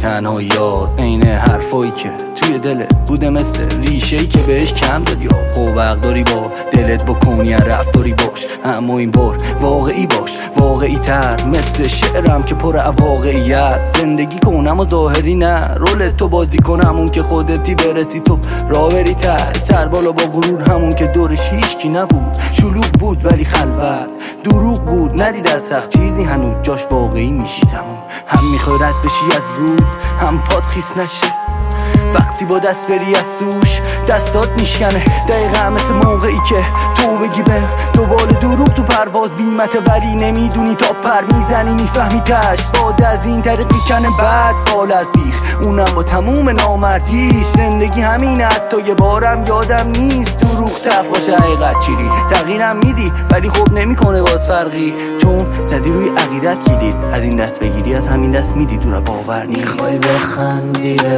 تنهاییات عین حرفایی که توی دلت بوده مثل ریشه‌ای که بهش کم دادی. خوب حق داری با دلت بکنی رفتاری باش، اما این بار واقعی باش، واقعی تر مثل شعرم که پر واقعیت. زندگی کنم و ظاهری نه، رولت تو بازی کن همون که خودتی برسی تو راه بری تر. سر بالا با غرور همون که دورش هیچکی نبود، شلوغ بود ولی خلوت، دروغ بود ندید از سخت چیزی هنوز جاش واقعی میشی تموم. هم میخوای رد بشی از رود، هم پاد خیس نشه وقتی با دست بری از توش دستات میشکنه. دقیقا مثل موقعی که تو بگی به دوبال دروغ تو پرواز بیمته، ولی نمیدونی تا پر میزنی میفهمی تش باد از این طریق میکنه بعد بال از بیخ، اونم با تموم نامردیش. زندگی همینه حتی یه بارم یادم نیست دروغ سخت باشه حقیقت چیری. تغییرم میدی ولی خب نمیکنه باز فرقی، چون زدی روی عقیدت کلید. از این دست بگیری از همین دست میدی دور باور نیست. میخوای بخندی به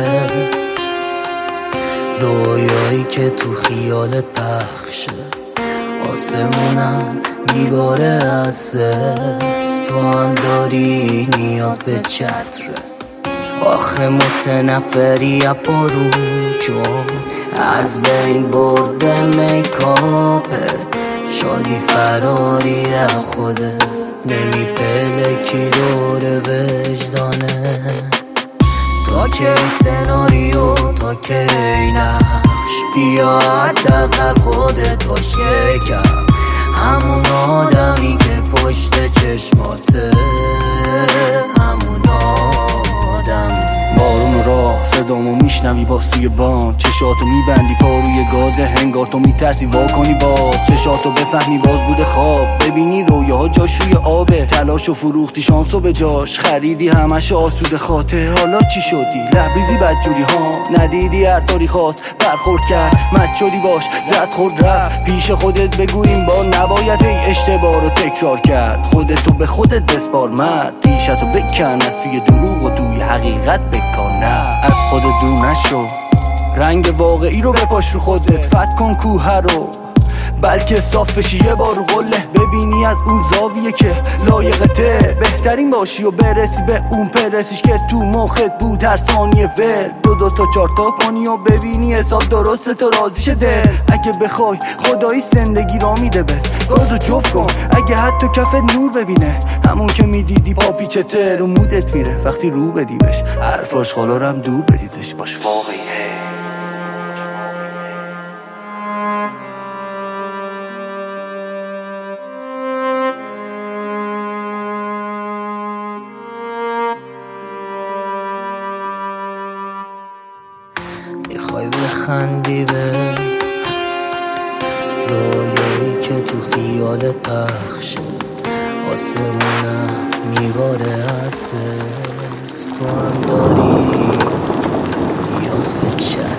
رویایی که تو خیالت پخشه، آسمونم میباره از دست، تو هم داری نیاز به چتره. آخه متنفری بارون چون از بین برده میکاپت، شادی فراری خودت نمیپلکی دور وجدانه. تا کی سناریو تا کی نقش، بیا حداقل خودت باش یکم همون آدمی که پشت چشماته، همون آدم. بارون راه صدامو میشنوی باز توی بام، چشاتو میبندی پا روی گازه هنگار تو میترسی وا کنی باز، چشاتو بفهمی باز بوده خواب، ببینی رویاها جاش روی آبه. تلاش و فروختی شانسو به جاش، خریدی همش آسوده خاطر، حالا چی شدی لبریزی بدجوری ها. ندیدی هر طوری خواست برخورد کرد مت شدی باش زد خود رفت. پیش خودت بگو این بار نباید ای اشتباه رو تکرار کرد. خودتو به خودت بسپار مرد، ریشتو بکن از توی دروغ و توی حقیقت بکن. نه از خودت دور نشو، رنگ واقعی رو بپاش رو خودت، فتح کن کوه رو بلکه صاف بشی یه بار قله. ببینی از اون زاویه که لایقته، بهترین باشی و برسی به اون پرسیش که تو مخت بود هر ثانیه ول. دو تا چار تا کنی و ببینی حساب درسته تو راضیشه دل. اگه بخوای خدایی زندگی را میده بهت، گازو جفت کن اگه حتی کفت نور ببینه. همون که میدیدی پا پیچته رو مودت میره وقتی رو بدی بهش، حرفاش خالارم دور بریزش باش واقعیه. میخوای بخندی به رویایی که تو خیالت پخشه، آسمونم میباره از دست، تو هم داری نیاز به چه